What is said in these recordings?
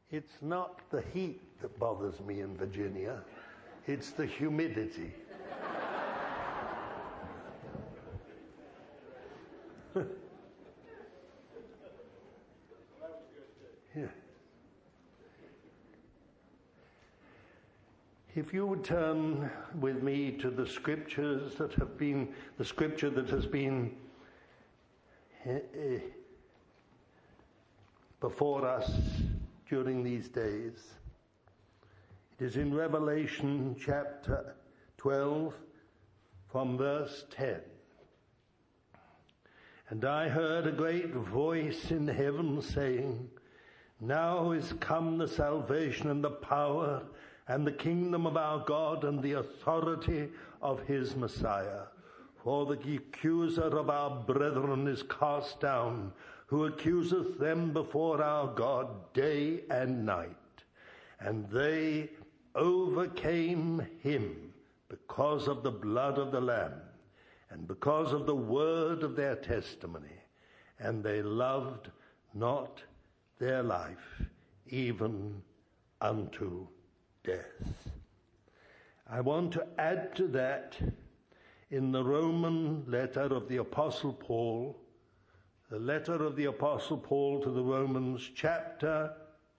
It's not the heat that bothers me in Virginia, it's the humidity. Yeah. If you would turn with me to the scriptures that have been, the scripture that has been before us during these days. It is in Revelation chapter 12 from verse 10. And I heard a great voice in heaven saying, now is come the salvation and the power and the kingdom of our God and the authority of his Messiah. For the accuser of our brethren is cast down, who accuseth them before our God day and night. And they overcame him because of the blood of the Lamb and because of the word of their testimony. And they loved not their life even unto death. I want to add to that in the Roman letter of the Apostle Paul, the letter of the Apostle Paul to the Romans, chapter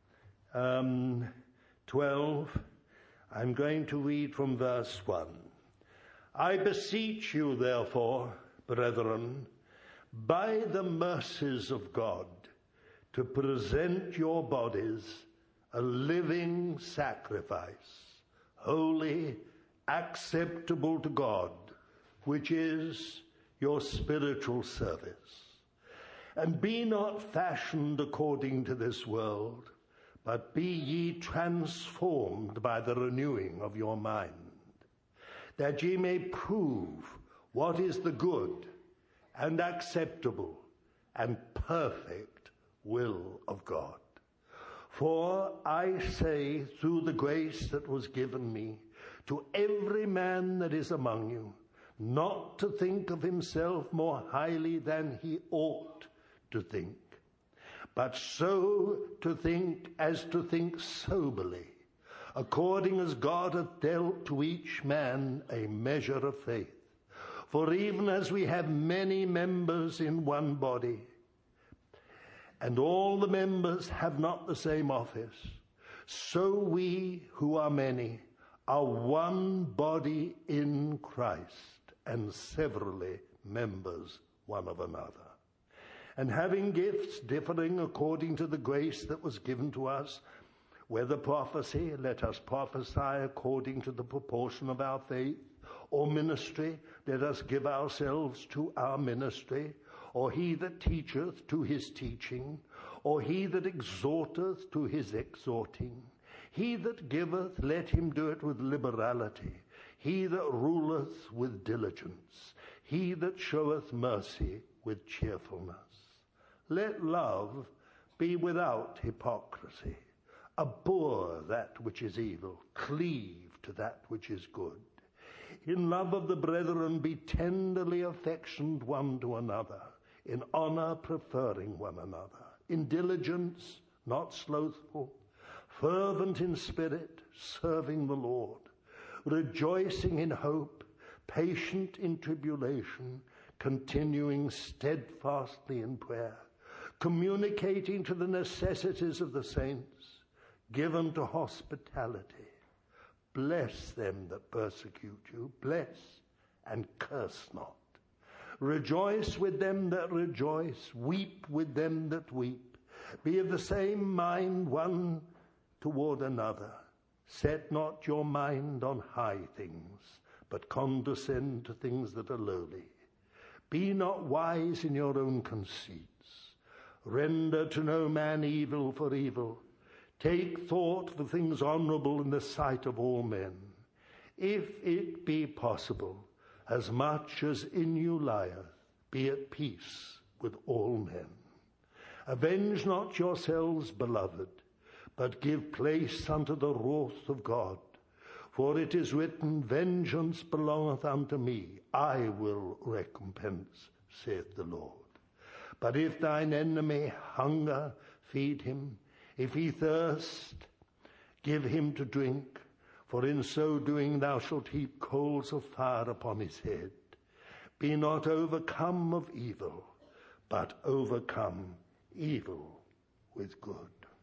12. I'm going to read from verse 1. I beseech you, therefore, brethren, by the mercies of God, to present your bodies a living sacrifice, holy, acceptable to God, which is your spiritual service. And be not fashioned according to this world, but be ye transformed by the renewing of your mind, that ye may prove what is the good and acceptable and perfect will of God. For I say, through the grace that was given me, to every man that is among you, not to think of himself more highly than he ought to think, but so to think as to think soberly, according as God hath dealt to each man a measure of faith. For even as we have many members in one body, and all the members have not the same office, so we who are many are one body in Christ, and severally members one of another. And having gifts differing according to the grace that was given to us, whether prophecy, let us prophesy according to the proportion of our faith, or ministry, let us give ourselves to our ministry, or he that teacheth to his teaching, or he that exhorteth to his exhorting. He that giveth, let him do it with liberality. He that ruleth with diligence. He that showeth mercy with cheerfulness. Let love be without hypocrisy. Abhor that which is evil. Cleave to that which is good. In love of the brethren be tenderly affectioned one to another. In honor preferring one another. In diligence not slothful. Fervent in spirit, serving the Lord. Rejoicing in hope. Patient in tribulation. Continuing steadfastly in prayer. Communicating to the necessities of the saints. Given to hospitality. Bless them that persecute you. Bless and curse not. Rejoice with them that rejoice. Weep with them that weep. Be of the same mind one toward another. Set not your mind on high things, but condescend to things that are lowly. Be not wise in your own conceits. Render to no man evil for evil. Take thought for things honorable in the sight of all men. If it be possible, as much as in you lieth, be at peace with all men. Avenge not yourselves, beloved, but give place unto the wrath of God. For it is written, vengeance belongeth unto me, I will recompense, saith the Lord. But if thine enemy hunger, feed him. If he thirst, give him to drink, for in so doing thou shalt heap coals of fire upon his head. Be not overcome of evil, but overcome evil with good.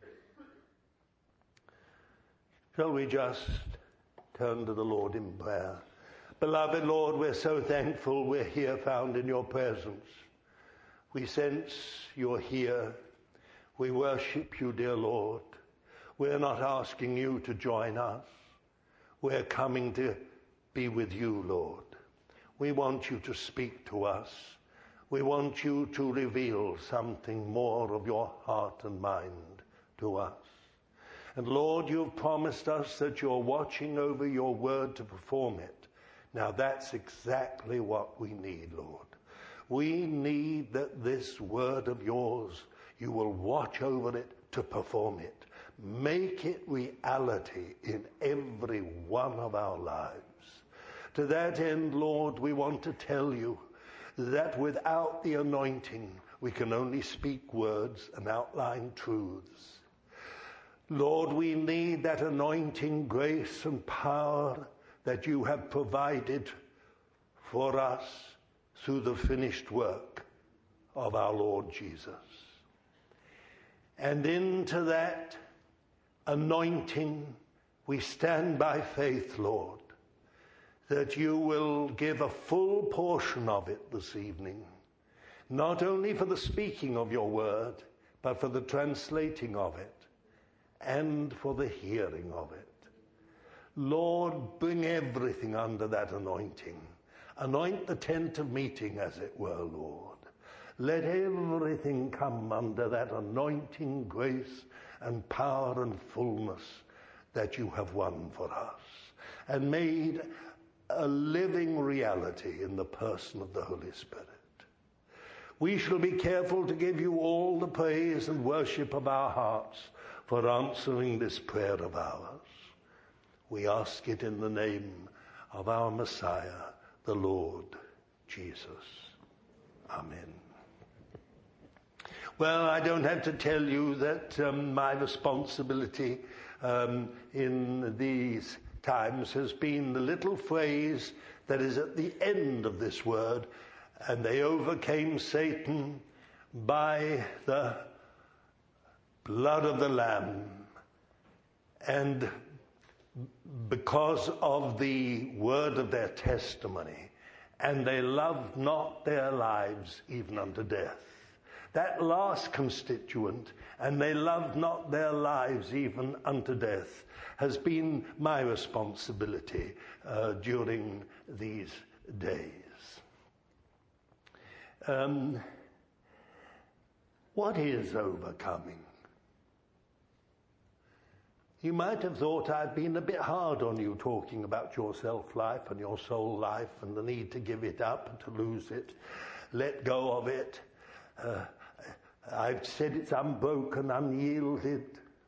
Shall we just turn to the Lord in prayer? Beloved Lord, we're so thankful we're here found in your presence. We sense you're here. We worship you, dear Lord. We're not asking you to join us. We're coming to be with you, Lord. We want you to speak to us. We want you to reveal something more of your heart and mind to us. And Lord, you've promised us that you're watching over your word to perform it. Now that's exactly what we need, Lord. We need that this word of yours, you will watch over it to perform it. Make it reality in every one of our lives. To that end, Lord, we want to tell you that without the anointing, we can only speak words and outline truths. Lord, we need that anointing, grace and power that you have provided for us through the finished work of our Lord Jesus. And into that anointing, we stand by faith, Lord, that you will give a full portion of it this evening, not only for the speaking of your word, but for the translating of it and for the hearing of it. Lord, bring everything under that anointing. Anoint the tent of meeting, as it were, Lord. Let everything come under that anointing, grace and power and fullness that you have won for us and made a living reality in the person of the Holy Spirit. We shall be careful to give you all the praise and worship of our hearts for answering this prayer of ours. We ask it in the name of our Messiah, the Lord Jesus. Amen. Well, I don't have to tell you that my responsibility in these times has been the little phrase that is at the end of this word, and they overcame Satan by the blood of the Lamb, and because of the word of their testimony, and they loved not their lives even unto death. That last constituent, and they loved not their lives even unto death, has been my responsibility during these days. What is overcoming? You might have thought I'd been a bit hard on you talking about your self-life and your soul life and the need to give it up and to lose it, let go of it. I've said it's unbroken, unyielded.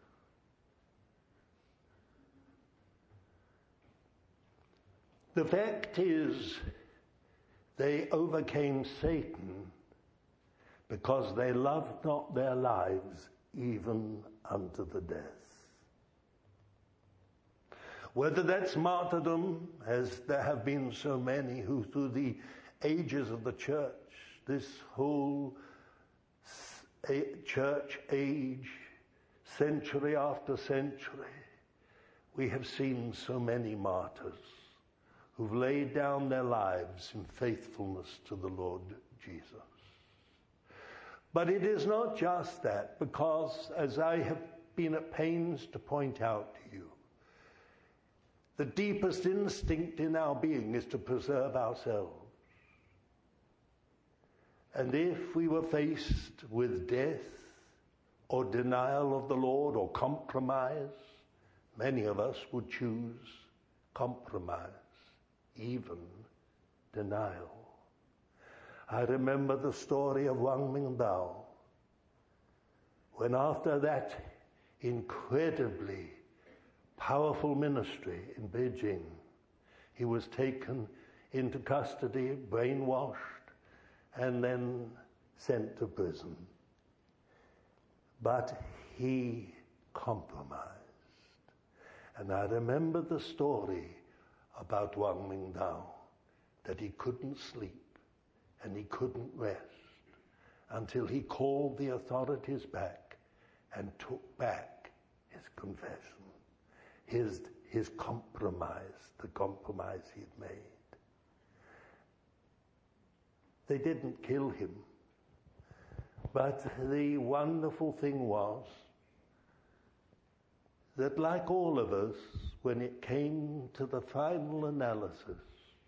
The fact is, they overcame Satan because they loved not their lives even unto the death. Whether that's martyrdom, as there have been so many who through the ages of the church, this whole church age, century after century, we have seen so many martyrs who've laid down their lives in faithfulness to the Lord Jesus. But it is not just that, because as I have been at pains to point out to you, the deepest instinct in our being is to preserve ourselves. And if we were faced with death or denial of the Lord or compromise, many of us would choose compromise, even denial. I remember the story of Wang Mingbao, when after that incredibly powerful ministry in Beijing, he was taken into custody, brainwashed, and then sent to prison. But he compromised. And I remember the story about Wang Mingdao, that he couldn't sleep and he couldn't rest until he called the authorities back and took back his confession, his compromise, the compromise he'd made. They didn't kill him, but the wonderful thing was that, like all of us, when it came to the final analysis,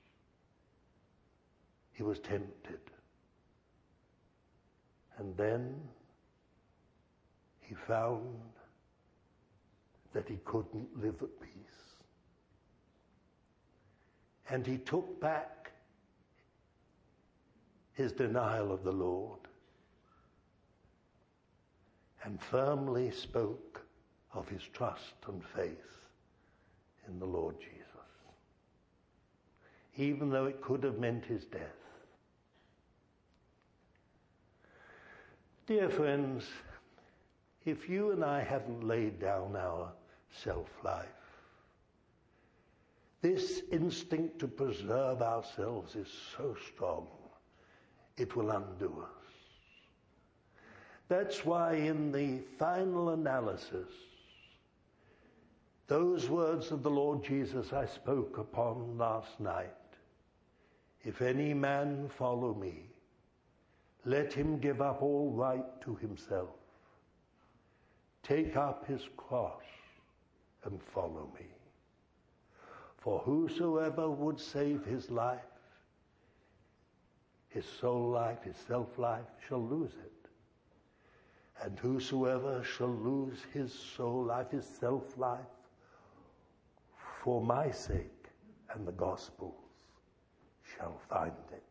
he was tempted. And then he found that he couldn't live at peace. And he took back his denial of the Lord and firmly spoke of his trust and faith in the Lord Jesus, even though it could have meant his death. Dear friends, if you and I haven't laid down our self-life, this instinct to preserve ourselves is so strong, it will undo us. That's why in the final analysis, those words of the Lord Jesus I spoke upon last night, if any man follow me, let him give up all right to himself, take up his cross and follow me. For whosoever would save his life, his soul life, his self-life, shall lose it. And whosoever shall lose his soul life, his self-life, for my sake and the gospel's, shall find it.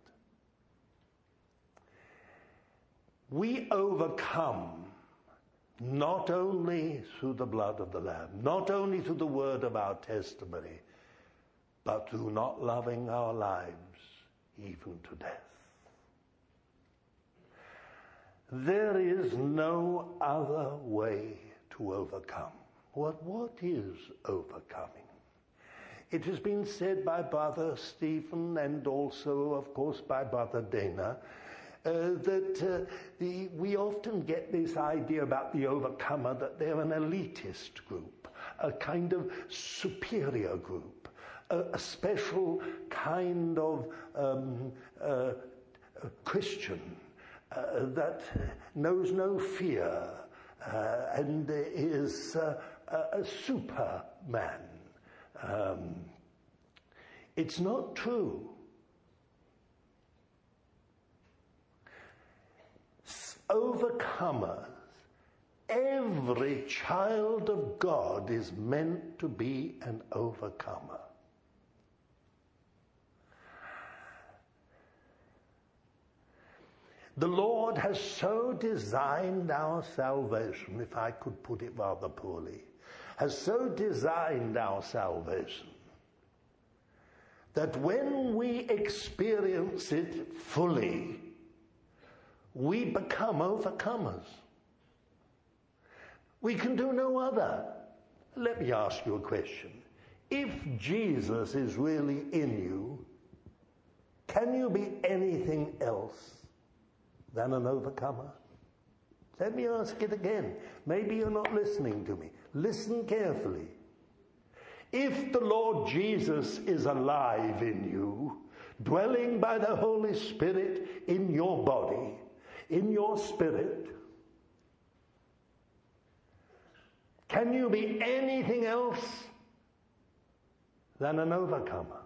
We overcome not only through the blood of the Lamb, not only through the word of our testimony, but through not loving our lives even to death. There is no other way to overcome. What is overcoming? It has been said by Brother Stephen and also, of course, by Brother Dana, that we often get this idea about the overcomer that they're an elitist group, a kind of superior group, a special kind of Christian that knows no fear and is a superman. It's not true. Overcomers, every child of God is meant to be an overcomer. The Lord has so designed our salvation, if I could put it rather poorly, has so designed our salvation that when we experience it fully, we become overcomers. We can do no other. Let me ask you a question. If Jesus is really in you, can you be anything else than an overcomer? Let me ask it again. Maybe you're not listening to me. Listen carefully. If the Lord Jesus is alive in you, dwelling by the Holy Spirit in your body, in your spirit, can you be anything else than an overcomer?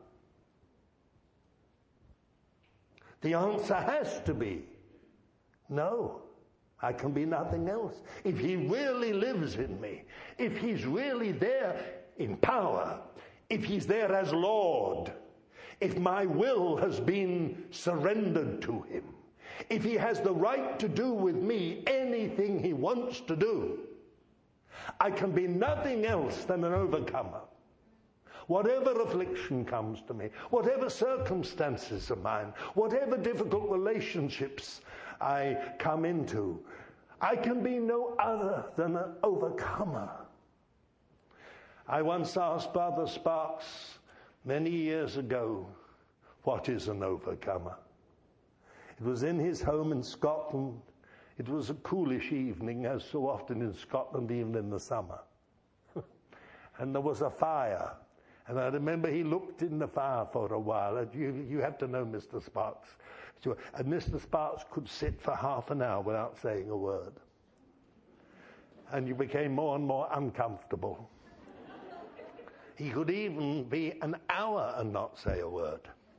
The answer has to be no. I can be nothing else. If he really lives in me, if he's really there in power, if he's there as Lord, if my will has been surrendered to him, if he has the right to do with me anything he wants to do, I can be nothing else than an overcomer. Whatever affliction comes to me, whatever circumstances of mine, whatever difficult relationships I come into, I can be no other than an overcomer. I once asked Brother Sparks many years ago, what is an overcomer? It was in his home in Scotland. It was a coolish evening, as so often in Scotland, even in the summer. And there was a fire. And I remember he looked in the fire for a while. And you have to know Mr. Sparks. And Mr. Sparks could sit for half an hour without saying a word. And you became more and more uncomfortable. He could even be an hour and not say a word.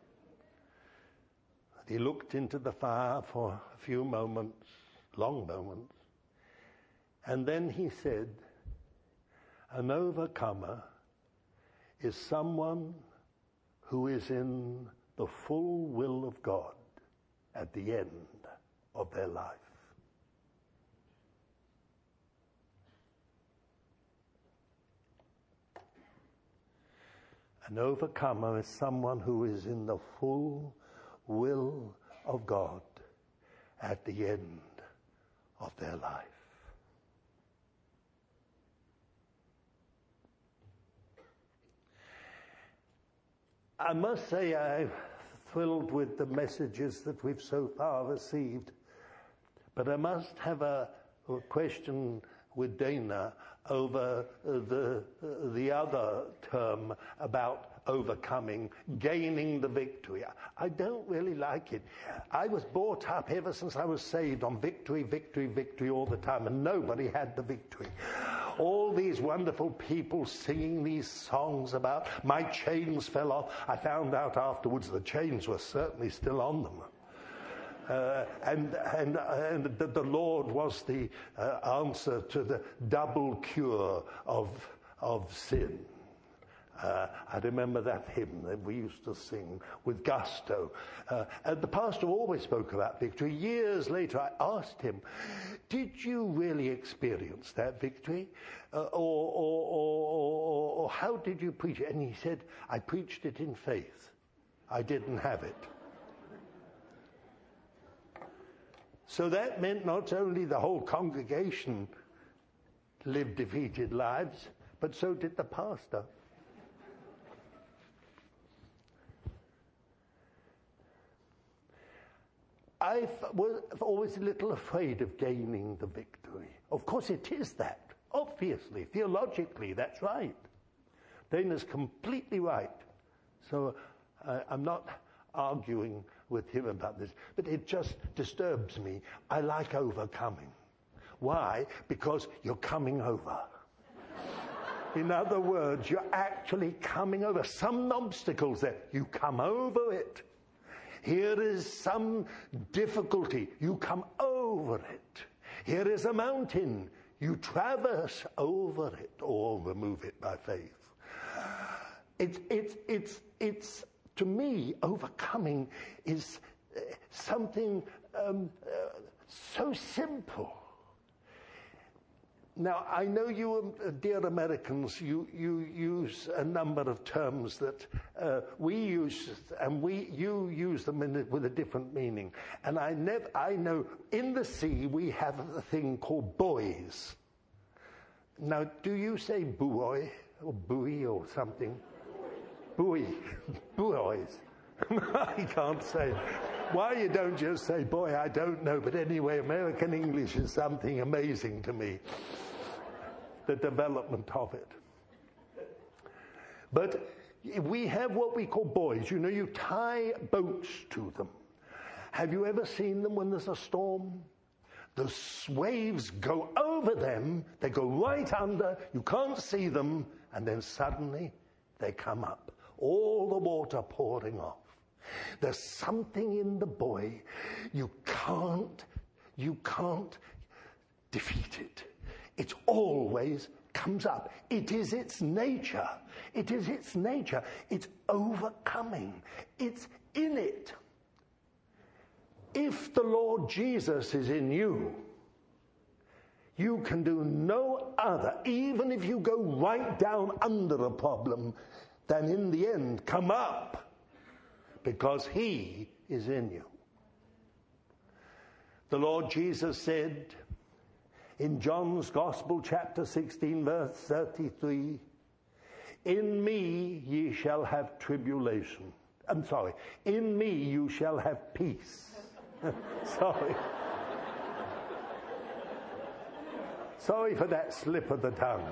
He looked into the fire for a few moments, long moments, and then he said, an overcomer is someone who is in the full will of God at the end of their life. An overcomer is someone who is in the full will of God at the end of their life. I must say I'm thrilled with the messages that we've so far received, but I must have a question with Dana over the other term about overcoming, gaining the victory. I don't really like it. I was brought up ever since I was saved on victory, victory, victory all the time, and nobody had the victory. All these wonderful people singing these songs about my chains fell off. I found out afterwards the chains were certainly still on them. And the Lord was the answer to the double cure of sin. I remember that hymn that we used to sing with gusto. And the pastor always spoke about victory. Years later, I asked him, did you really experience that victory? Or how did you preach it? And he said, I preached it in faith. I didn't have it. So that meant not only the whole congregation lived defeated lives, but so did the pastor. I was always a little afraid of gaining the victory. Of course it is that. Obviously, theologically, that's right. Dana's completely right. So I'm not arguing with him about this, but it just disturbs me. I like overcoming. Why? Because you're coming over. In other words, you're actually coming over. Some obstacles there, you come over it. Here is some difficulty, you come over it. Here is a mountain, you traverse over it or remove it by faith. It's to me, overcoming is something so simple. Now, I know you, dear Americans, you use a number of terms that we use, and you use them with a different meaning. And I know in the sea we have a thing called buoys. Now, do you say buoy or buoy or something? Buoy. Buoys. I can't say. Why you don't just say boy, I don't know. But anyway, American English is something amazing to me. The development of it. But we have what we call buoys. You know, you tie boats to them. Have you ever seen them when there's a storm? The waves go over them, they go right under, you can't see them, and then suddenly they come up. All the water pouring off. There's something in the buoy. You can't defeat it. It always comes up. It is its nature. It is its nature. It's overcoming. It's in it. If the Lord Jesus is in you, you can do no other, even if you go right down under a problem, than in the end come up, because he is in you. The Lord Jesus said, In John's Gospel, chapter 16, verse 33, in me ye shall have tribulation. In me you shall have peace. Sorry. Sorry for that slip of the tongue.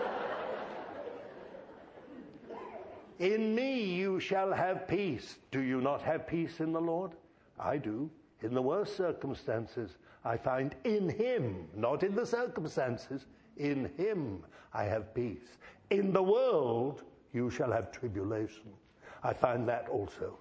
In me you shall have peace. Do you not have peace in the Lord? I do. In the worst circumstances, I find in him, not in the circumstances, in him I have peace. In the world you shall have tribulation. I find that also.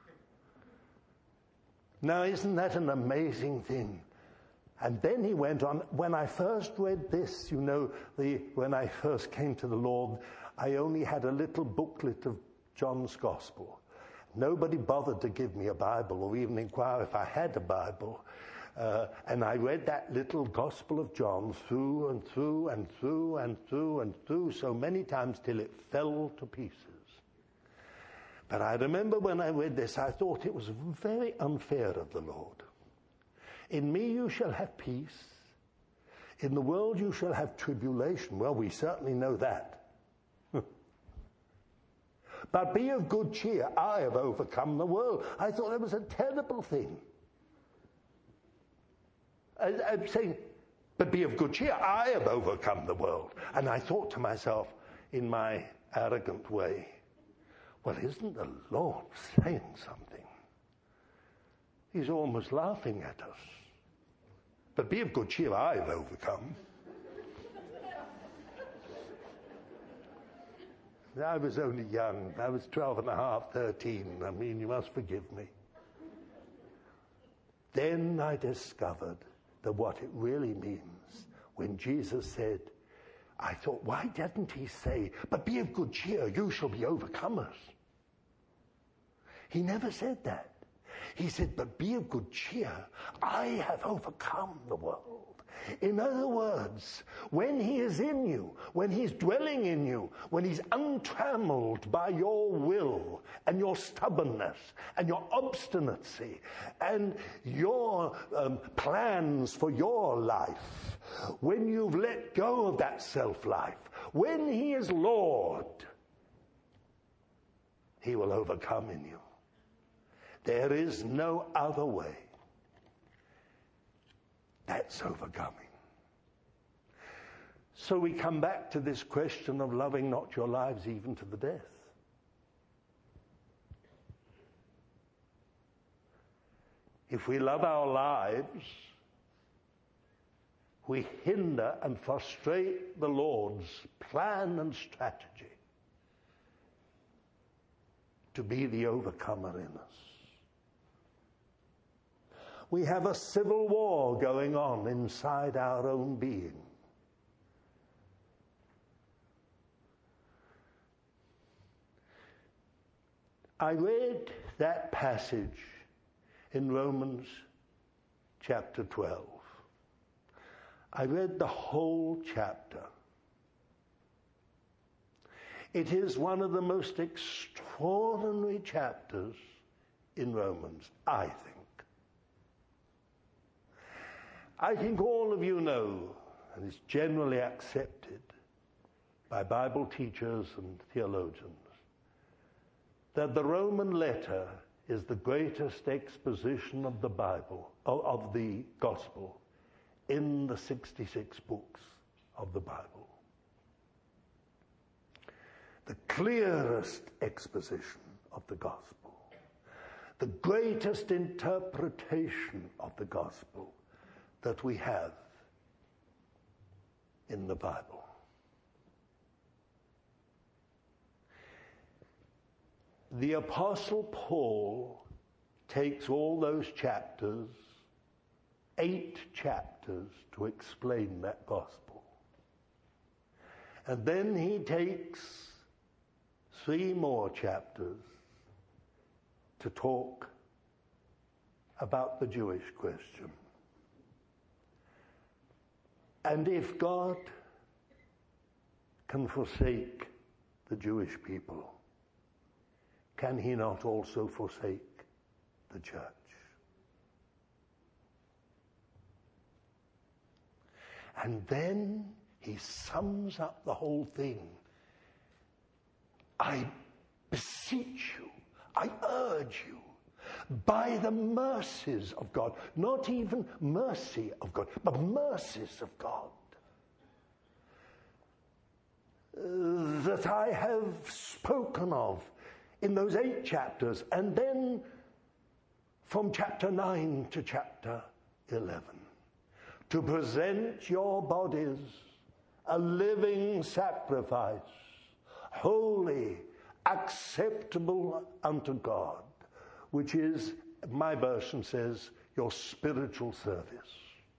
Now, isn't that an amazing thing? And then he went on. When I first read this, when I first came to the Lord, I only had a little booklet of John's Gospel. Nobody bothered to give me a Bible or even inquire if I had a Bible. And I read that little Gospel of John through and through and through and through and through so many times till it fell to pieces. But I remember when I read this, I thought it was very unfair of the Lord. In me you shall have peace. In the world you shall have tribulation. Well, we certainly know that. But be of good cheer. I have overcome the world. I thought that was a terrible thing. I'm saying, but be of good cheer. I have overcome the world. And I thought to myself, in my arrogant way, well, isn't the Lord saying something? He's almost laughing at us. But be of good cheer, I have overcome. I was only young. I was 12 and a half, 13. I mean, you must forgive me. Then I discovered that what it really means when Jesus said, I thought, why didn't he say, but be of good cheer, you shall be overcomers? He never said that. He said, but be of good cheer, I have overcome the world. In other words, when he is in you, when he's dwelling in you, when he's untrammeled by your will and your stubbornness and your obstinacy and your plans for your life, when you've let go of that self-life, when he is Lord, he will overcome in you. There is no other way. That's overcoming. So we come back to this question of loving not your lives even to the death. If we love our lives, we hinder and frustrate the Lord's plan and strategy to be the overcomer in us. We have a civil war going on inside our own being. I read that passage in Romans chapter 12. I read the whole chapter. It is one of the most extraordinary chapters in Romans, I think. I think all of you know, and it's generally accepted by Bible teachers and theologians, that the Roman letter is the greatest exposition of the Bible, of the Gospel, in the 66 books of the Bible. The clearest exposition of the Gospel, the greatest interpretation of the Gospel that we have in the Bible. The Apostle Paul takes all those chapters, 8 chapters, to explain that gospel. And then he takes 3 more chapters to talk about the Jewish question. And if God can forsake the Jewish people, can he not also forsake the church? And then he sums up the whole thing. I beseech you, I urge you, by the mercies of God, not even mercy of God, but mercies of God, that I have spoken of in those 8 chapters, and then from chapter 9 to chapter 11, to present your bodies a living sacrifice, holy, acceptable unto God, which is, my version says, your spiritual service.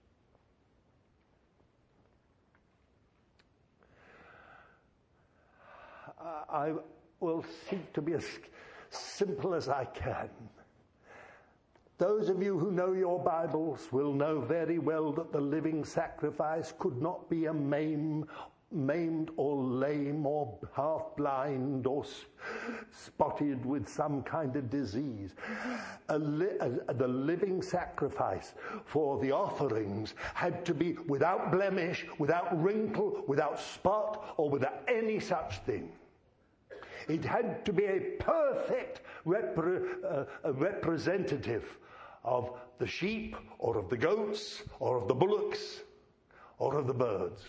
I will seek to be as simple as I can. Those of you who know your Bibles will know very well that the living sacrifice could not be a maimed or lame or half-blind or spotted with some kind of disease. The living sacrifice for the offerings had to be without blemish, without wrinkle, without spot, or without any such thing. It had to be a perfect representative of the sheep, or of the goats, or of the bullocks, or of the birds.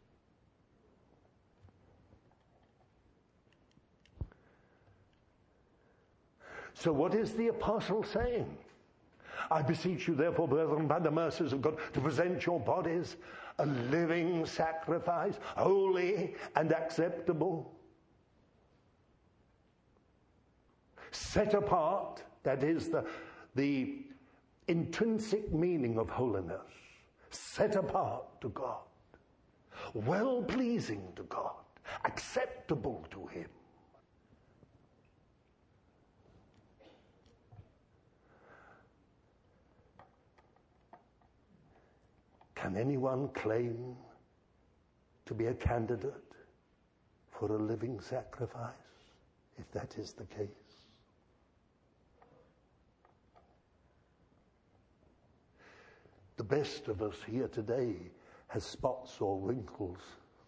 So what is the apostle saying? I beseech you, therefore, brethren, by the mercies of God, to present your bodies a living sacrifice, holy and acceptable, set apart. That is the intrinsic meaning of holiness. Set apart to God, well-pleasing to God, acceptable to Him. Can anyone claim to be a candidate for a living sacrifice, if that is the case? The best of us here today has spots or wrinkles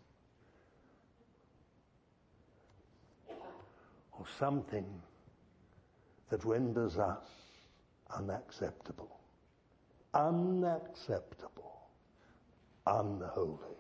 or something that renders us unacceptable, unholy.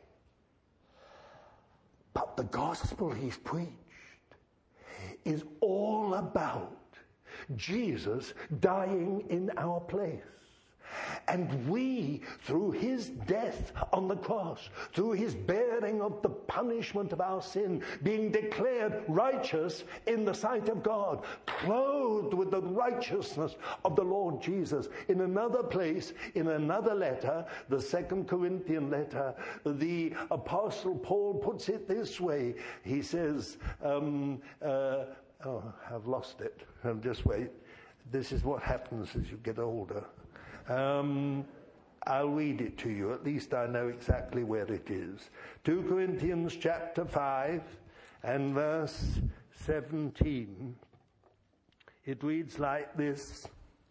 But the gospel he's preached is all about Jesus dying in our place. And we, through his death on the cross, through his bearing of the punishment of our sin, being declared righteous in the sight of God, clothed with the righteousness of the Lord Jesus. In another place, in another letter, the 2 Corinthian letter, the Apostle Paul puts it this way. He says, I've lost it. Just wait. This is what happens as you get older. I'll read it to you. At least I know exactly where it is. 2 Corinthians chapter 5 and verse 17. It reads like this.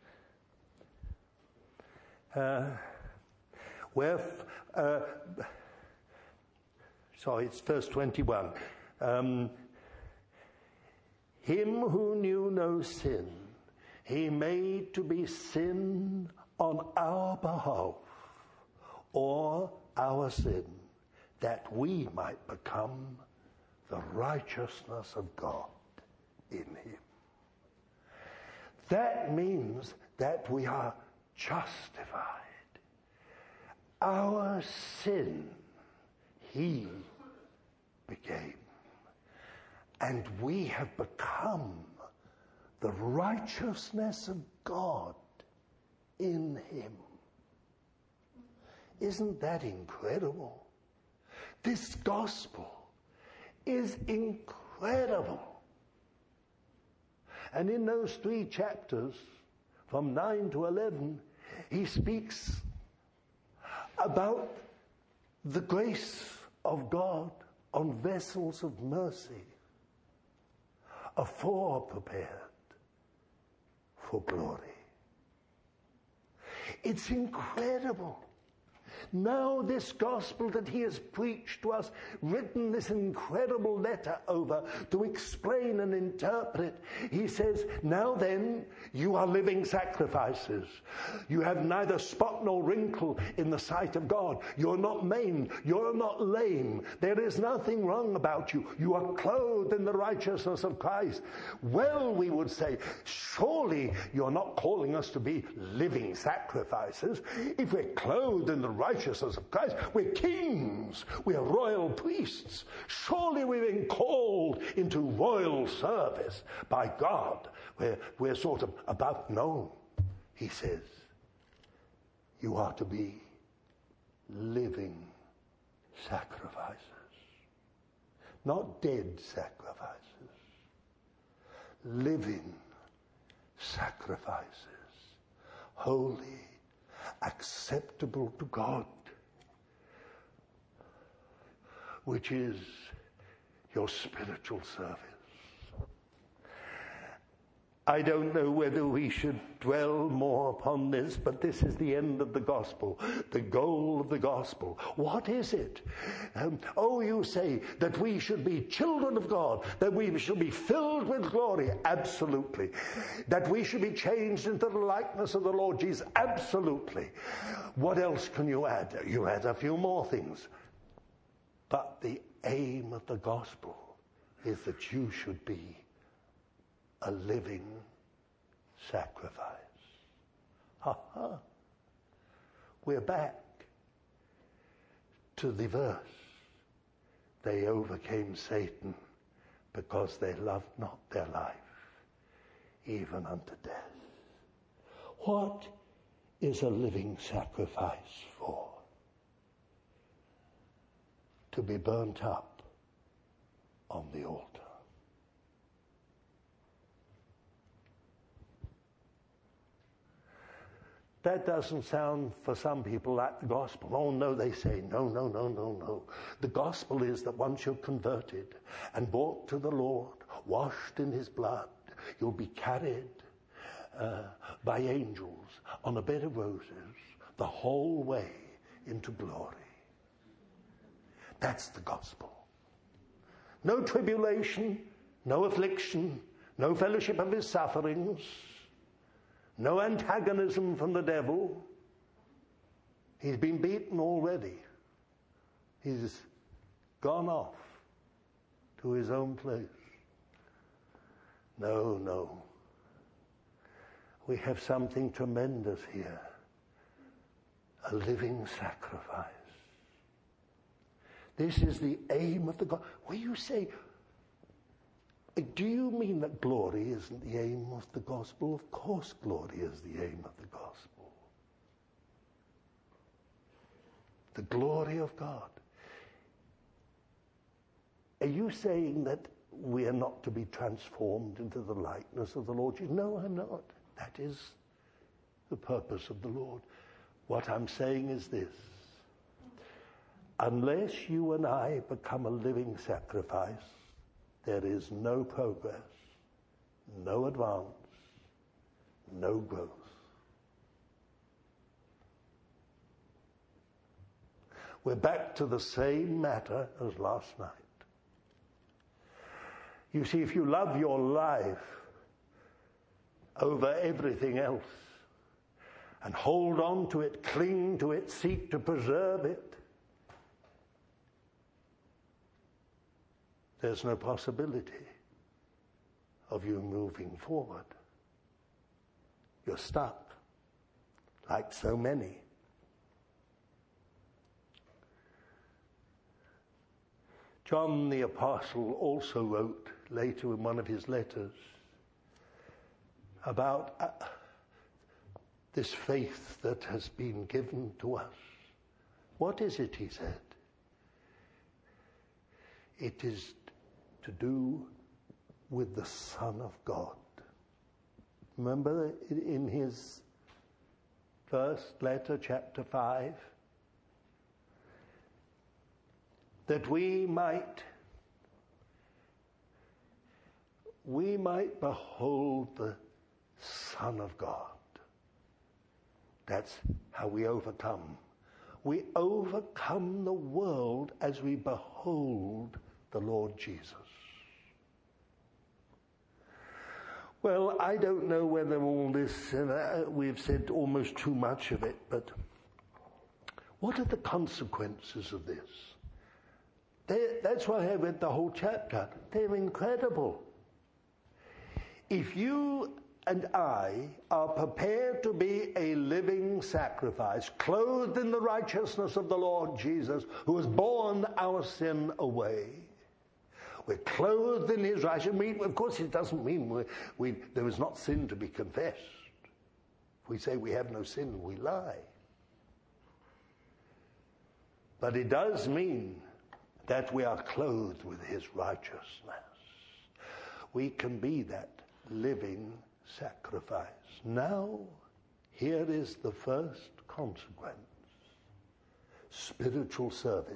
It's verse 21. Him who knew no sin, he made to be sin on our behalf, or our sin, that we might become the righteousness of God in him. That means that we are justified. Our sin, he became. And we have become the righteousness of God in him. Isn't that incredible? This gospel is incredible. And in those 3 chapters, from 9 to 11, he speaks about the grace of God on vessels of mercy, afore prepared for glory. It's incredible. Now this gospel that he has preached to us, written this incredible letter over to explain and interpret, he says, now then, you are living sacrifices. You have neither spot nor wrinkle in the sight of God. You're not maimed. You're not lame. There is nothing wrong about you. You are clothed in the righteousness of Christ. Well, we would say, surely you're not calling us to be living sacrifices. If we're clothed in the righteousness of Christ, we're kings. We're royal priests. Surely we've been called into royal service by God. We're sort of about known. He says, you are to be living sacrifices. Not dead sacrifices. Living sacrifices. Holy, acceptable to God, which is your spiritual service. I don't know whether we should dwell more upon this, but this is the end of the gospel, the goal of the gospel. What is it? You say that we should be children of God, that we should be filled with glory. Absolutely. That we should be changed into the likeness of the Lord Jesus. Absolutely. What else can you add? You add a few more things. But the aim of the gospel is that you should be a living sacrifice. We're back to the verse. They overcame Satan because they loved not their life, even unto death. What is a living sacrifice for? To be burnt up on the altar. That doesn't sound for some people like the gospel. Oh no, they say, no. The gospel is that once you're converted and brought to the Lord, washed in his blood, you'll be carried by angels on a bed of roses the whole way into glory. That's the gospel. No tribulation, no affliction, no fellowship of his sufferings, no antagonism from the devil. He's been beaten already. He's gone off to his own place. No. We have something tremendous here. A living sacrifice. This is the aim of the gospel. Well, you say, do you mean that glory isn't the aim of the gospel? Of course glory is the aim of the gospel. The glory of God. Are you saying that we are not to be transformed into the likeness of the Lord Jesus? No, I'm not. That is the purpose of the Lord. What I'm saying is this. Unless you and I become a living sacrifice, there is no progress, no advance, no growth. We're back to the same matter as last night. You see, if you love your life over everything else and hold on to it, cling to it, seek to preserve it, there's no possibility of you moving forward. You're stuck, like so many. John the Apostle also wrote later in one of his letters about this faith that has been given to us. What is it, he said? It is to do with the Son of God. Remember in his first letter, chapter 5, that we might behold the Son of God. That's how we overcome. we overcome the world as we behold the Lord Jesus. Well, I don't know whether all this, we've said almost too much of it, but what are the consequences of this? That's why I read the whole chapter. They're incredible. If you and I are prepared to be a living sacrifice, clothed in the righteousness of the Lord Jesus, who has borne our sin away, we're clothed in his righteousness. Of course, it doesn't mean there is not sin to be confessed. If we say we have no sin, we lie. But it does mean that we are clothed with his righteousness. We can be that living sacrifice. Now, here is the first consequence. Spiritual service.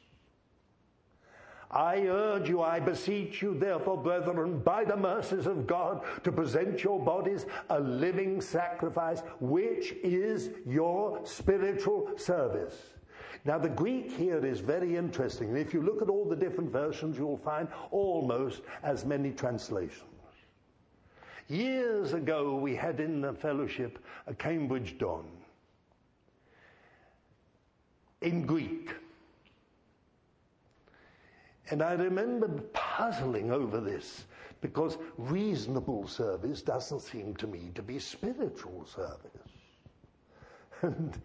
I urge you, I beseech you, therefore, brethren, by the mercies of God, to present your bodies a living sacrifice, which is your spiritual service. Now, the Greek here is very interesting. If you look at all the different versions, you'll find almost as many translations. Years ago, we had in the fellowship a Cambridge Don in Greek. And I remember puzzling over this, because reasonable service doesn't seem to me to be spiritual service. And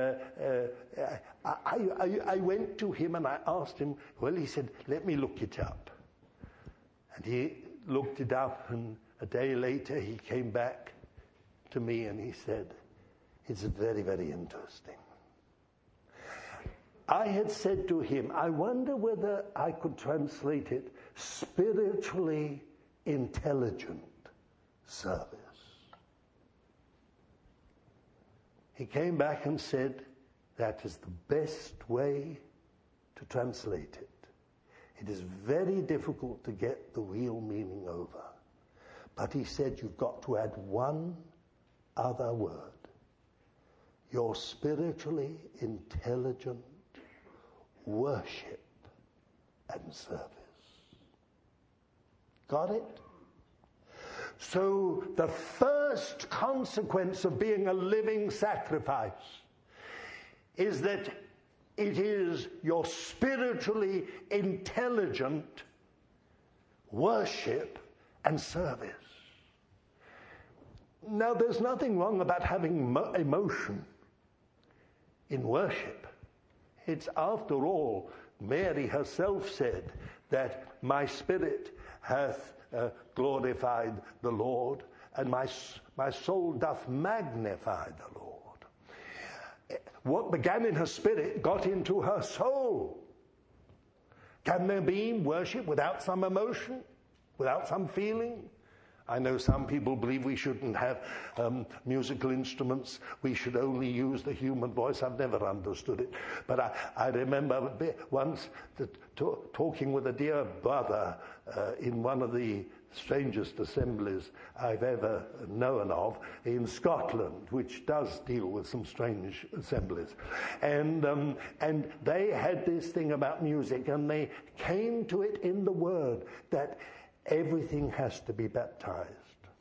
I went to him and I asked him, well, he said, let me look it up. And he looked it up, and a day later he came back to me and he said, it's very, very interesting. I had said to him, I wonder whether I could translate it spiritually intelligent service. He came back and said, that is the best way to translate it. It is very difficult to get the real meaning over. But he said, you've got to add one other word. Your spiritually intelligent worship and service. Got it? So the first consequence of being a living sacrifice is that it is your spiritually intelligent worship and service. Now, there's nothing wrong about having emotion in worship. It's, after all, Mary herself said that my spirit hath glorified the Lord, and my soul doth magnify the Lord. What began in her spirit got into her soul. Can there be worship without some emotion, without some feeling? I know some people believe we shouldn't have musical instruments. We should only use the human voice. I've never understood it. But I remember once talking with a dear brother in one of the strangest assemblies I've ever known of in Scotland, which does deal with some strange assemblies. And they had this thing about music, and they came to it in the word that everything has to be baptized.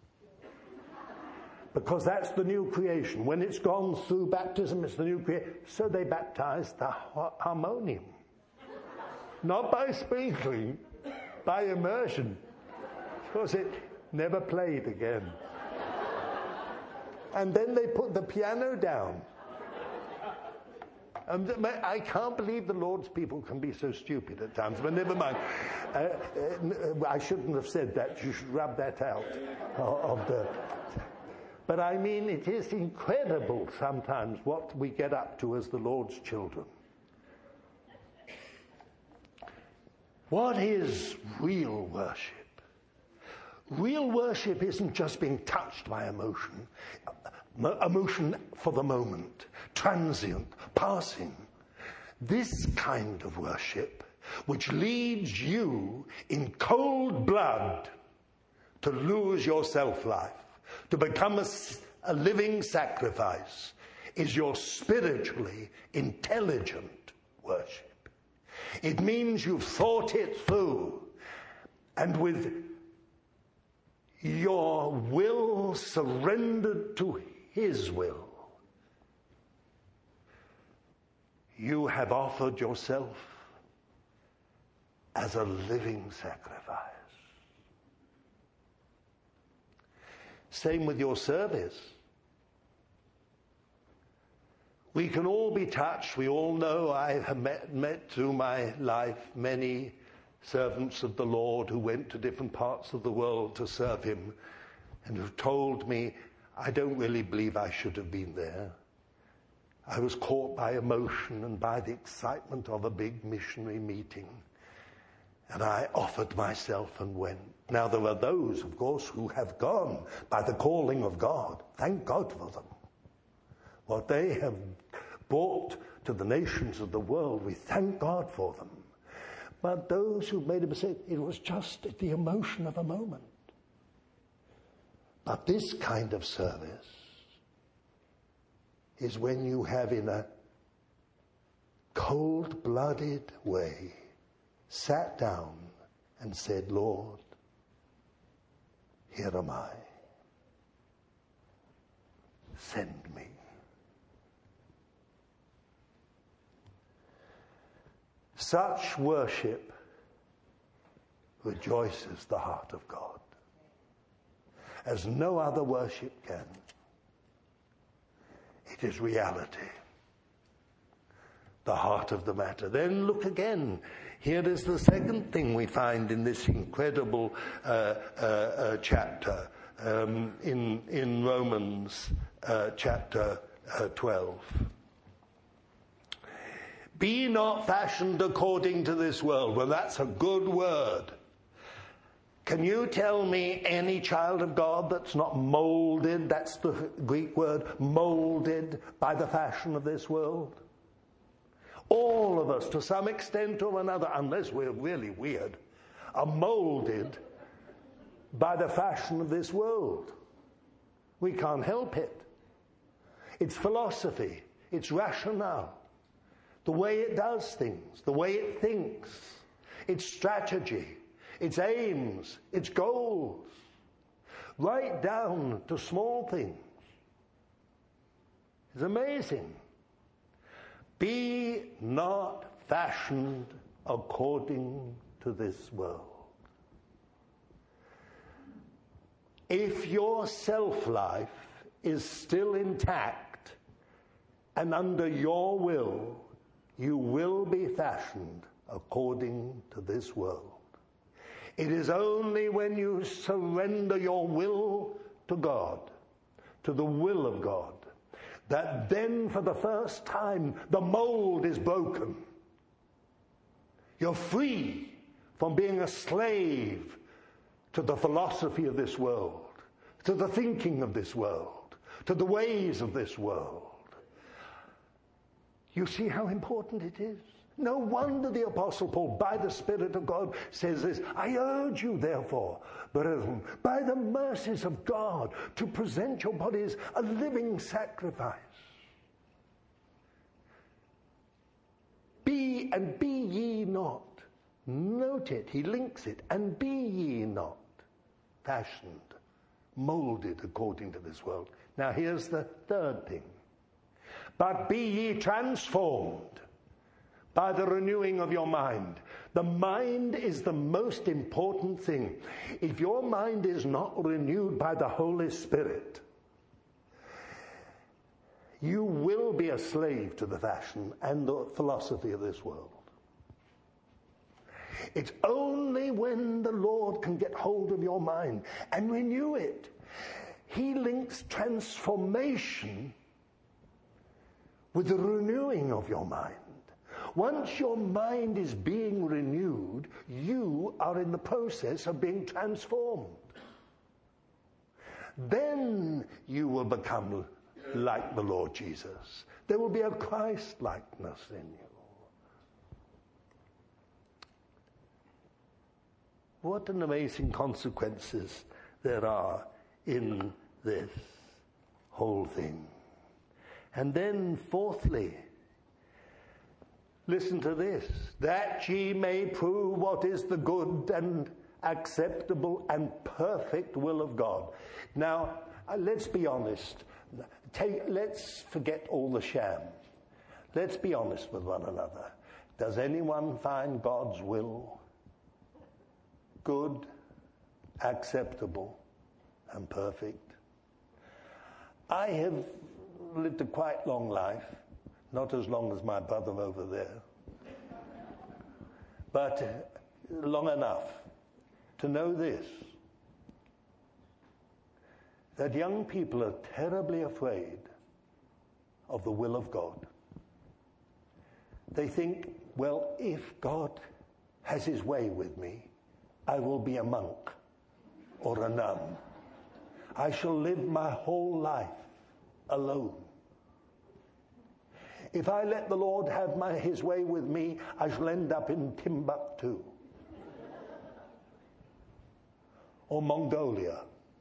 Because that's the new creation. When it's gone through baptism, it's the new creation. So they baptized the harmonium. Not by sprinkling, by immersion. Because it never played again. And then they put the piano down. I can't believe the Lord's people can be so stupid at times, but never mind. I shouldn't have said that. You should rub that out of the... But I mean, it is incredible sometimes what we get up to as the Lord's children. What is real worship? Real worship isn't just being touched by emotion. Emotion for the moment, transient, passing. This kind of worship, which leads you in cold blood to lose your self-life, to become a living sacrifice, is your spiritually intelligent worship. It means you've thought it through, and with your will surrendered to His will, you have offered yourself as a living sacrifice. Same with your service. We can all be touched. We all know I have met through my life many servants of the Lord who went to different parts of the world to serve Him and who told me, I don't really believe I should have been there. I was caught by emotion and by the excitement of a big missionary meeting, and I offered myself and went. Now there are those, of course, who have gone by the calling of God. Thank God for them. What they have brought to the nations of the world, we thank God for them. But those who made a mistake, it was just the emotion of a moment. But this kind of service is when you have, in a cold-blooded way, sat down and said, Lord, here am I. Send me. Such worship rejoices the heart of God, as no other worship can. It is reality, the heart of the matter. Then look again. Here is the second thing we find in this incredible chapter in Romans chapter 12. Be not fashioned according to this world. Well, that's a good word. Can you tell me any child of God that's not molded, that's the Greek word, molded by the fashion of this world? All of us, to some extent or another, unless we're really weird, are molded by the fashion of this world. We can't help it. It's philosophy, it's rationale, the way it does things, the way it thinks, its strategy, its aims, its goals, right down to small things. It's amazing. Be not fashioned according to this world. If your self-life is still intact and under your will, you will be fashioned according to this world. It is only when you surrender your will to God, to the will of God, that then for the first time the mold is broken. You're free from being a slave to the philosophy of this world, to the thinking of this world, to the ways of this world. You see how important it is? No wonder the Apostle Paul, by the Spirit of God, says this, I urge you, therefore, brethren, by the mercies of God, to present your bodies a living sacrifice. Be ye not. Note it, he links it, and be ye not fashioned, molded according to this world. Now here's the third thing. But be ye transformed by the renewing of your mind. The mind is the most important thing. If your mind is not renewed by the Holy Spirit, you will be a slave to the fashion and the philosophy of this world. It's only when the Lord can get hold of your mind and renew it. He links transformation with the renewing of your mind. Once your mind is being renewed, you are in the process of being transformed. Then you will become like the Lord Jesus. There will be a Christ-likeness in you. What an amazing consequences there are in this whole thing. And then fourthly, listen to this, that ye may prove what is the good and acceptable and perfect will of God. Now, let's be honest. Let's forget all the sham. Let's be honest with one another. Does anyone find God's will good, acceptable, and perfect? I have lived a quite long life, not as long as my brother over there, but long enough to know this, that young people are terribly afraid of the will of God. They think, well, if God has his way with me, I will be a monk or a nun. I shall live my whole life alone. If I let the Lord have his way with me, I shall end up in Timbuktu or Mongolia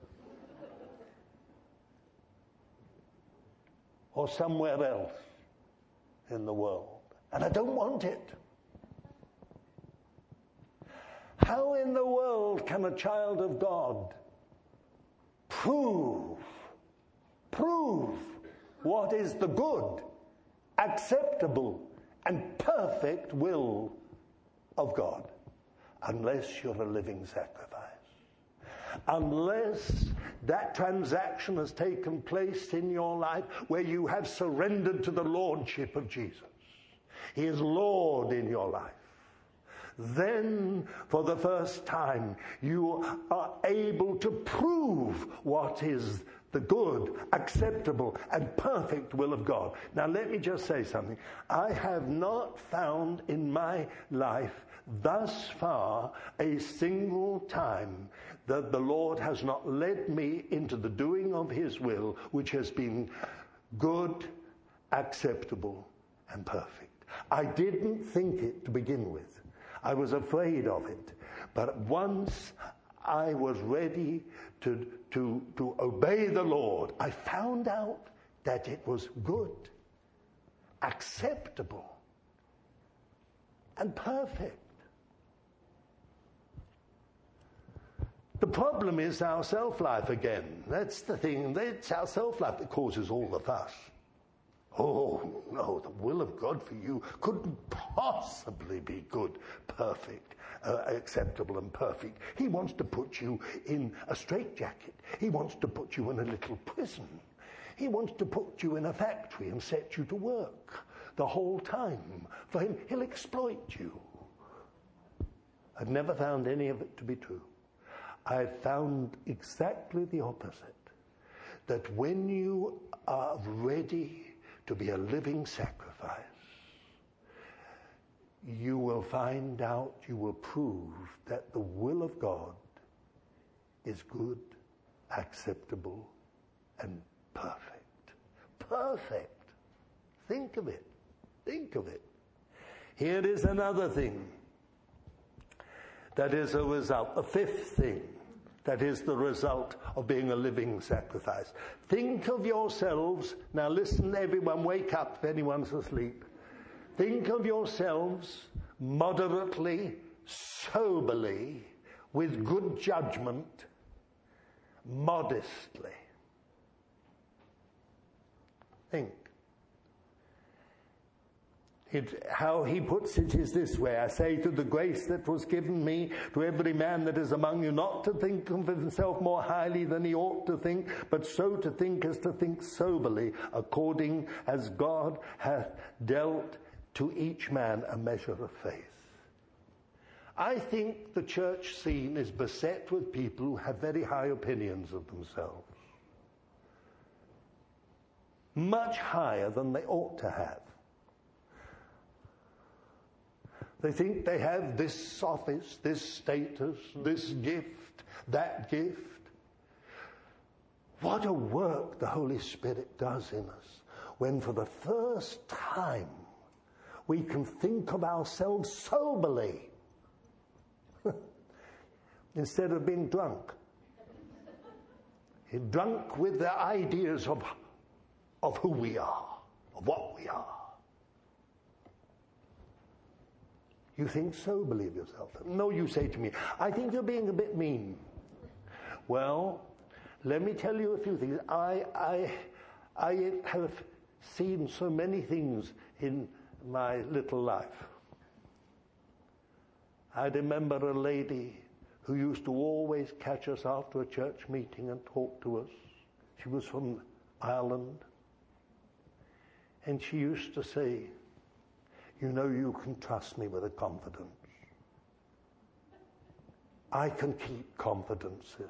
or somewhere else in the world. And I don't want it. How in the world can a child of God prove what is the good, acceptable, and perfect will of God? Unless you're a living sacrifice. Unless that transaction has taken place in your life where you have surrendered to the lordship of Jesus. He is Lord in your life. Then, for the first time, you are able to prove what is the good, acceptable, and perfect will of God. Now, let me just say something. I have not found in my life thus far a single time that the Lord has not led me into the doing of his will, which has been good, acceptable, and perfect. I didn't think it to begin with. I was afraid of it. But once I was ready to obey the Lord, I found out that it was good, acceptable, and perfect. The problem is our self-life again. That's the thing. It's our self-life that causes all the fuss. Oh, no, the will of God for you couldn't possibly be good, perfect, acceptable and perfect. He wants to put you in a straitjacket. He wants to put you in a little prison. He wants to put you in a factory and set you to work the whole time. For him, he'll exploit you. I've never found any of it to be true. I've found exactly the opposite. That when you are ready to be a living sacrifice, you will find out, you will prove that the will of God is good, acceptable, and perfect. Perfect. Think of it. Think of it. Here is another thing that is a result. The fifth thing that is the result of being a living sacrifice. Think of yourselves, now listen everyone, wake up if anyone's asleep. Think of yourselves moderately, soberly, with good judgment, modestly. Think. How he puts it is this way: I say to the grace that was given me, to every man that is among you, not to think of himself more highly than he ought to think, but so to think as to think soberly, according as God hath dealt to each man a measure of faith. I think the church scene is beset with people who have very high opinions of themselves. Much higher than they ought to have. They think they have this office, this status, this gift, that gift. What a work the Holy Spirit does in us when for the first time we can think of ourselves soberly instead of being drunk. Drunk with the ideas of who we are. of what we are. You think so, believe yourself. No, you say to me, I think you're being a bit mean. Well, let me tell you a few things. I have seen so many things in my little life. I remember a lady who used to always catch us after a church meeting and talk to us. She was from Ireland. And she used to say, you know, you can trust me with a confidence. I can keep confidences.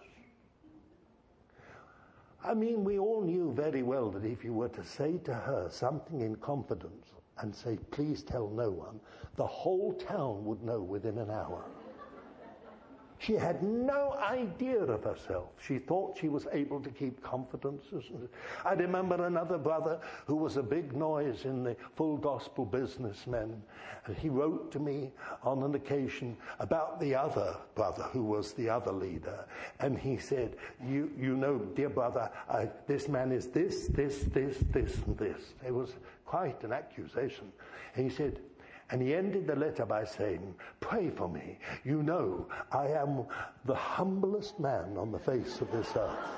I mean, we all knew very well that if you were to say to her something in confidence and say, please tell no one, the whole town would know within an hour. She had no idea of herself. She thought she was able to keep confidences. I remember another brother who was a big noise in the full gospel businessmen. And he wrote to me on an occasion about the other brother who was the other leader. And he said, you know, dear brother, this man is this, and this. It was quite an accusation. And he said, and he ended the letter by saying, pray for me. You know, I am the humblest man on the face of this earth.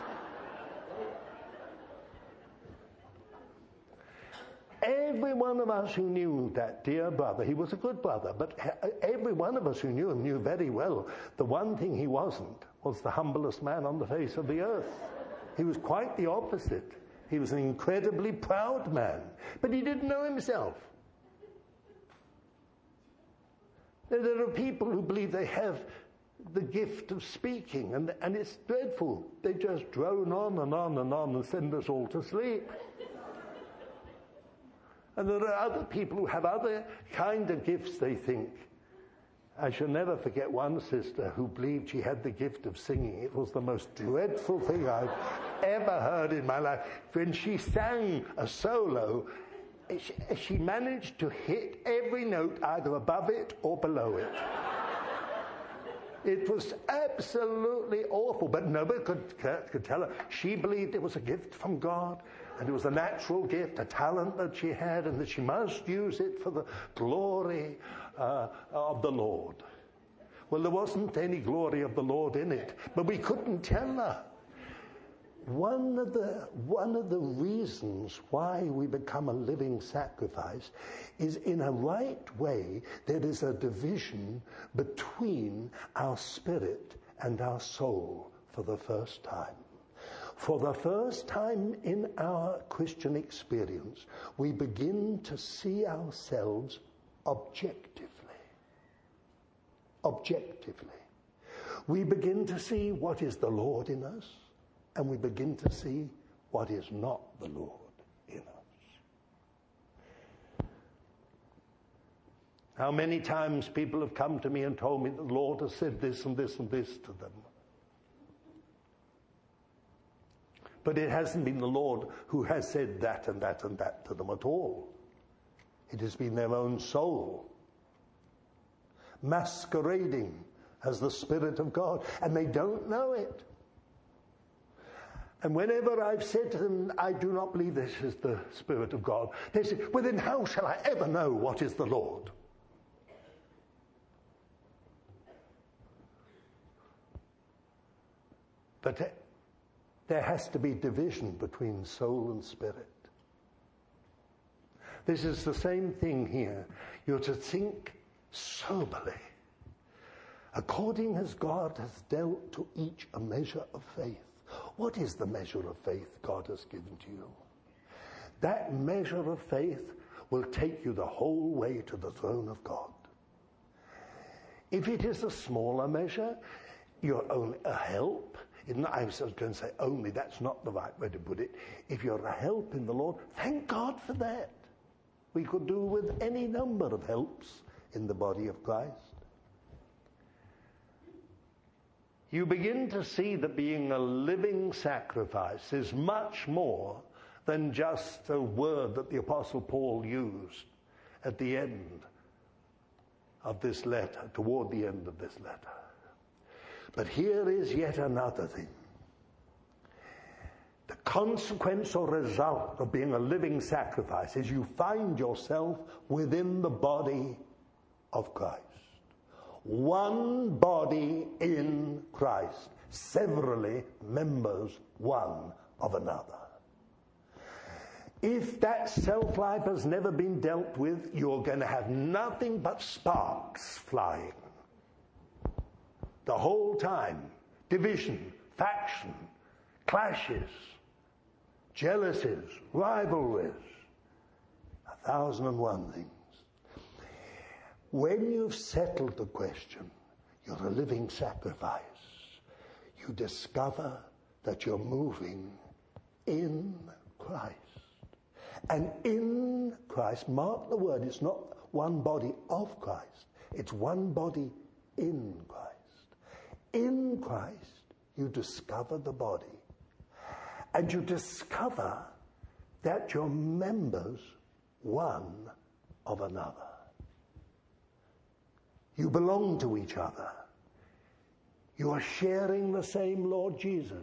Every one of us who knew that dear brother, he was a good brother, but every one of us who knew him knew very well the one thing he wasn't was the humblest man on the face of the earth. He was quite the opposite. He was an incredibly proud man, but he didn't know himself. There are people who believe they have the gift of speaking, and it's dreadful. They just drone on and on and on and send us all to sleep. And there are other people who have other kind of gifts, they think. I shall never forget one sister who believed she had the gift of singing. It was the most dreadful thing I've ever heard in my life. When she sang a solo, she managed to hit every note either above it or below it. It was absolutely awful, but nobody could tell her. She believed it was a gift from God, and it was a natural gift, a talent that she had, and that she must use it for the glory of the Lord. Well, there wasn't any glory of the Lord in it, but we couldn't tell her. One of the reasons why we become a living sacrifice is, in a right way, there is a division between our spirit and our soul for the first time. For the first time in our Christian experience, we begin to see ourselves objectively. Objectively. We begin to see what is the Lord in us, and we begin to see what is not the Lord in us. How many times people have come to me and told me the Lord has said this and this and this to them. But it hasn't been the Lord who has said that and that and that to them at all. It has been their own soul masquerading as the Spirit of God, and they don't know it. And whenever I've said to them, I do not believe this is the Spirit of God, they say, well, then how shall I ever know what is the Lord? But there has to be division between soul and spirit. This is the same thing here. You're to think soberly, according as God has dealt to each a measure of faith. What is the measure of faith God has given to you? That measure of faith will take you the whole way to the throne of God. If it is a smaller measure, you're only a help. I was going to say only, that's not the right way to put it. If you're a help in the Lord, thank God for that. We could do with any number of helps in the body of Christ. You begin to see that being a living sacrifice is much more than just a word that the Apostle Paul used at the end of this letter, toward the end of this letter. But here is yet another thing. The consequence or result of being a living sacrifice is you find yourself within the body of Christ. One body in Christ, severally members one of another. If that self-life has never been dealt with, you're going to have nothing but sparks flying. The whole time. Division, faction, clashes, jealousies, rivalries, 1,001 things. When you've settled the question, you're a living sacrifice, you discover that you're moving in Christ. And in Christ, mark the word, it's not one body of Christ, it's one body in Christ. In Christ, you discover the body. And you discover that you're members one of another. You belong to each other. You are sharing the same Lord Jesus.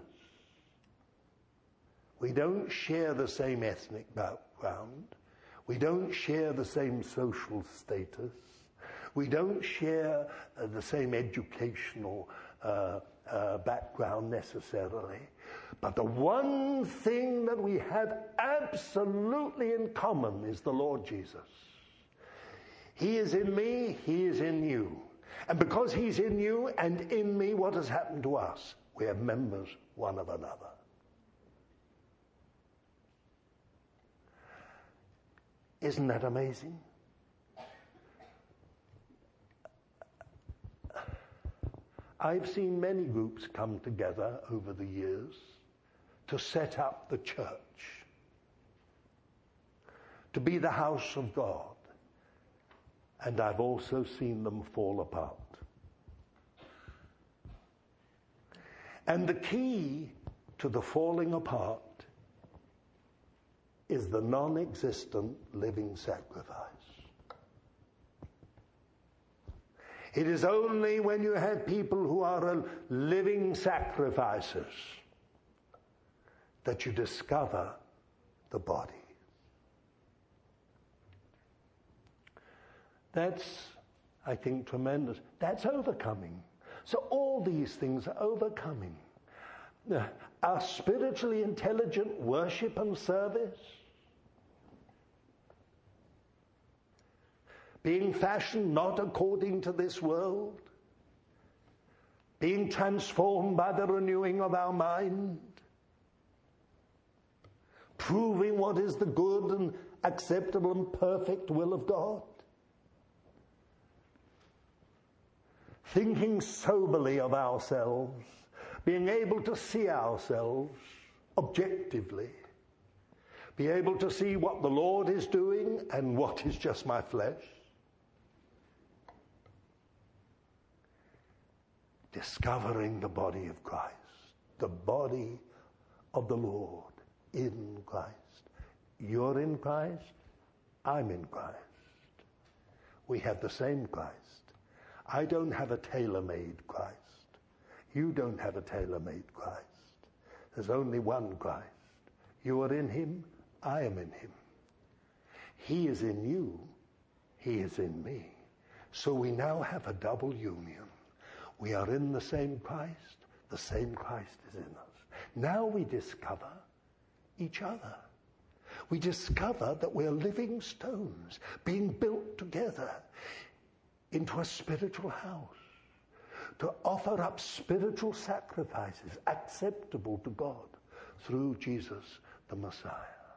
We don't share the same ethnic background. We don't share the same social status. We don't share the same educational background necessarily. But the one thing that we have absolutely in common is the Lord Jesus. He is in me, He is in you. And because He's in you and in me, what has happened to us? We are members one of another. Isn't that amazing? I've seen many groups come together over the years to set up the church, to be the house of God. And I've also seen them fall apart. And the key to the falling apart is the non-existent living sacrifice. It is only when you have people who are living sacrifices that you discover the body. That's, I think, tremendous. That's overcoming. So all these things are overcoming. Our spiritually intelligent worship and service, being fashioned not according to this world, being transformed by the renewing of our mind, proving what is the good and acceptable and perfect will of God, thinking soberly of ourselves, being able to see ourselves objectively, be able to see what the Lord is doing and what is just my flesh. Discovering the body of Christ, the body of the Lord in Christ. You're in Christ, I'm in Christ. We have the same Christ. I don't have a tailor-made Christ. You don't have a tailor-made Christ. There's only one Christ. You are in Him, I am in Him. He is in you, He is in me. So we now have a double union. We are in the same Christ is in us. Now we discover each other. We discover that we're living stones being built together into a spiritual house to offer up spiritual sacrifices acceptable to God through Jesus the Messiah.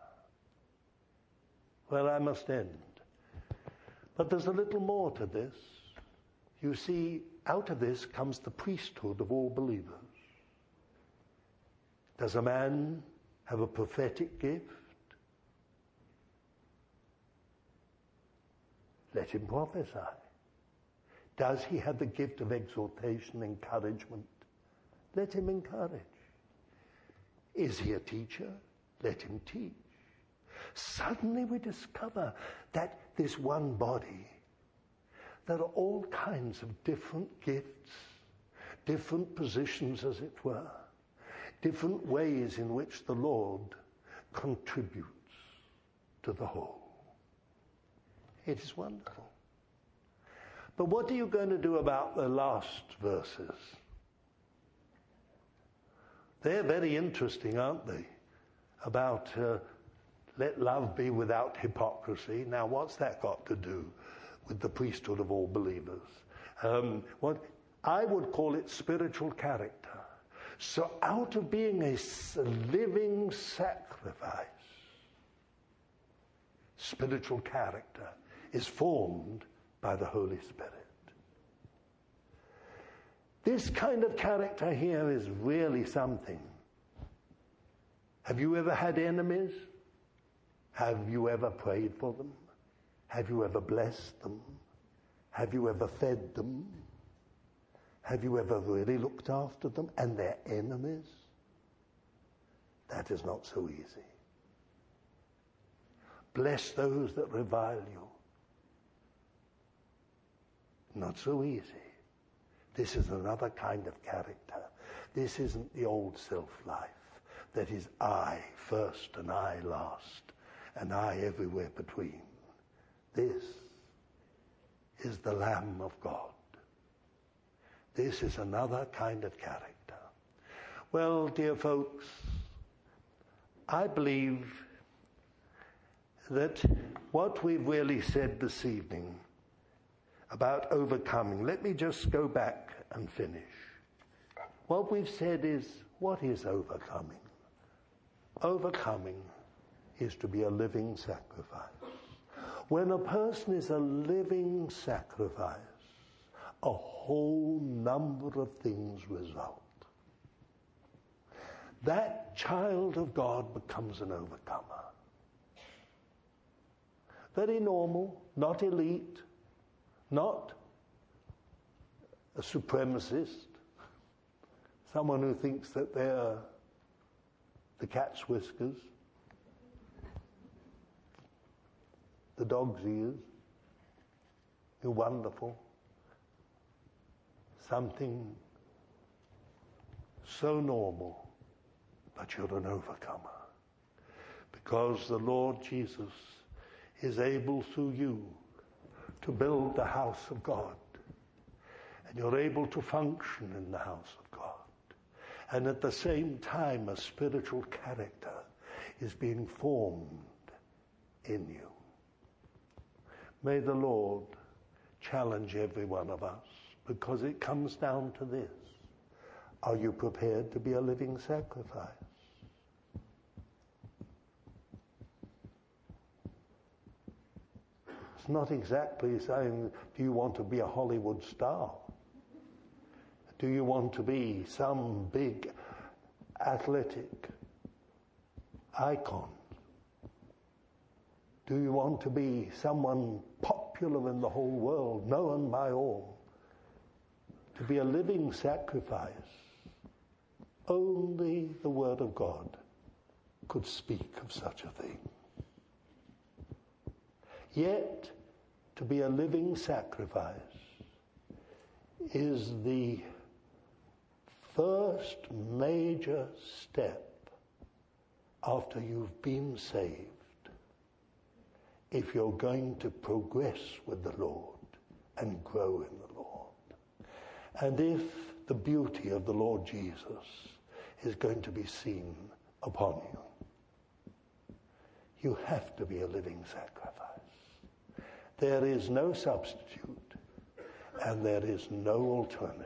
Well, I must end. But there's a little more to this. You see, out of this comes the priesthood of all believers. Does a man have a prophetic gift? Let him prophesy. Does he have the gift of exhortation, encouragement? Let him encourage. Is he a teacher? Let him teach. Suddenly we discover that this one body, there are all kinds of different gifts, different positions as it were, different ways in which the Lord contributes to the whole. It is wonderful. But what are you going to do about the last verses? They're very interesting, aren't they? About let love be without hypocrisy. Now, what's that got to do with the priesthood of all believers? What I would call it spiritual character. So out of being a living sacrifice, spiritual character is formed by the Holy Spirit. This kind of character here is really something. Have you ever had enemies? Have you ever prayed for them? Have you ever blessed them? Have you ever fed them? Have you ever really looked after them and their enemies? That is not so easy. Bless those that revile you. Not so easy. This is another kind of character. This isn't the old self-life that is I first and I last and I everywhere between. This is the Lamb of God. This is another kind of character. Well, dear folks, I believe that what we've really said this evening about overcoming, let me just go back and finish. What we've said is, what is overcoming? Overcoming is to be a living sacrifice. When a person is a living sacrifice, a whole number of things result. That child of God becomes an overcomer. Very normal, not elite, not a supremacist, someone who thinks that they're the cat's whiskers, the dog's ears. You're wonderful. Something so normal, but you're an overcomer. Because the Lord Jesus is able through you to build the house of God. And you're able to function in the house of God. And at the same time, a spiritual character is being formed in you. May the Lord challenge every one of us, because it comes down to this. Are you prepared to be a living sacrifice? It's not exactly saying, do you want to be a Hollywood star? Do you want to be some big athletic icon? Do you want to be someone popular in the whole world, known by all? To be a living sacrifice, only the Word of God could speak of such a thing. Yet, to be a living sacrifice is the first major step after you've been saved, if you're going to progress with the Lord and grow in the Lord. And if the beauty of the Lord Jesus is going to be seen upon you, you have to be a living sacrifice. There is no substitute, and there is no alternative.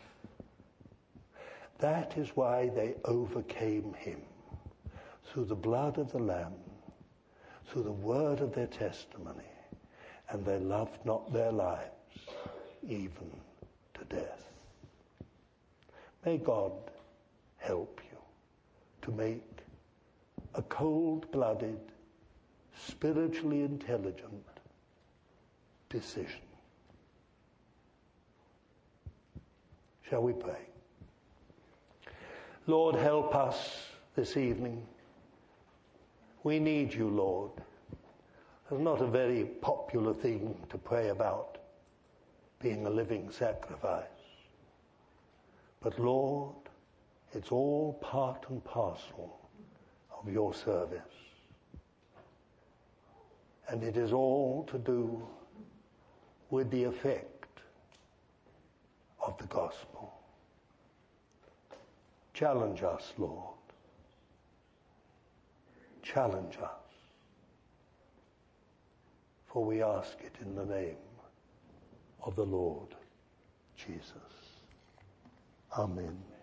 That is why they overcame him, through the blood of the Lamb, through the word of their testimony, and they loved not their lives, even to death. May God help you to make a cold-blooded, spiritually intelligent decision. Shall we pray? Lord, help us this evening. We need you, Lord. It's not a very popular thing to pray about, being a living sacrifice. But Lord, It's all part and parcel of your service. And it is all to do with the effect of the gospel. Challenge us, Lord. Challenge us. For we ask it in the name of the Lord Jesus. Amen.